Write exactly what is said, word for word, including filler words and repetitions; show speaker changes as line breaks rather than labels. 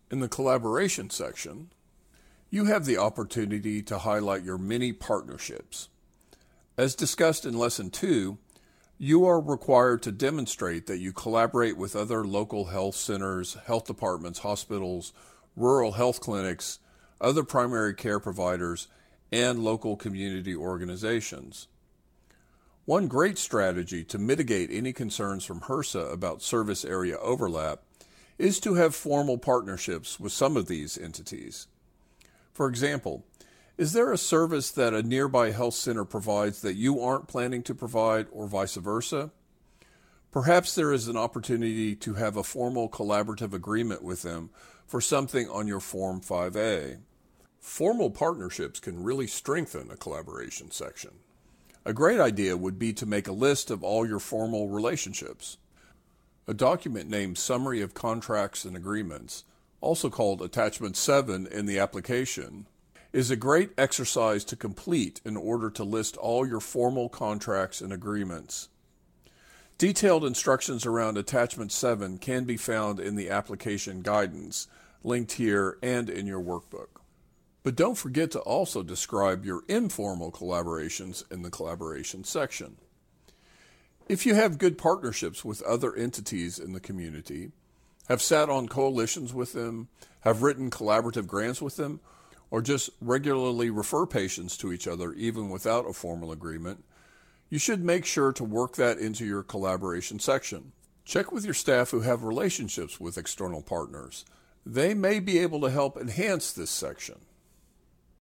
In the collaboration section, you have the opportunity to highlight your many partnerships. As discussed in Lesson two, you are required to demonstrate that you collaborate with other local health centers, health departments, hospitals, rural health clinics, other primary care providers, and local community organizations. One great strategy to mitigate any concerns from HRSA about service area overlap is to have formal partnerships with some of these entities. For example, is there a service that a nearby health center provides that you aren't planning to provide, or vice versa? Perhaps there is an opportunity to have a formal collaborative agreement with them for something on your Form five A. Formal partnerships can really strengthen a collaboration section. A great idea would be to make a list of all your formal relationships. A document named Summary of Contracts and Agreements, also called Attachment seven in the application, is a great exercise to complete in order to list all your formal contracts and agreements. Detailed instructions around Attachment seven can be found in the application guidance, linked here and in your workbook. But don't forget to also describe your informal collaborations in the collaboration section. If you have good partnerships with other entities in the community, have sat on coalitions with them, have written collaborative grants with them, or just regularly refer patients to each other even without a formal agreement, you should make sure to work that into your collaboration section. Check with your staff who have relationships with external partners. They may be able to help enhance this section.